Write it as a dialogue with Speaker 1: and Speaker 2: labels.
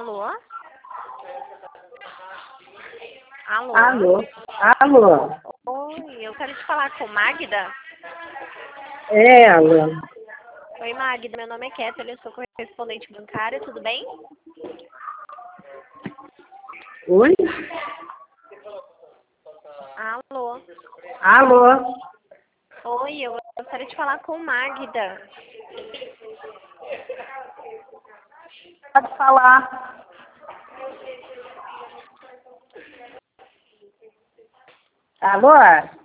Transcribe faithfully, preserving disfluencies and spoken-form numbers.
Speaker 1: Alô? Alô?
Speaker 2: Alô? Alô?
Speaker 1: Oi, eu quero te falar com Magda.
Speaker 2: É, alô?
Speaker 1: Oi, Magda, meu nome é Kétia, eu sou correspondente bancária, tudo bem?
Speaker 2: Oi?
Speaker 1: Alô?
Speaker 2: Alô?
Speaker 1: Oi, eu gostaria de falar com Magda.
Speaker 2: Pode falar. Alô?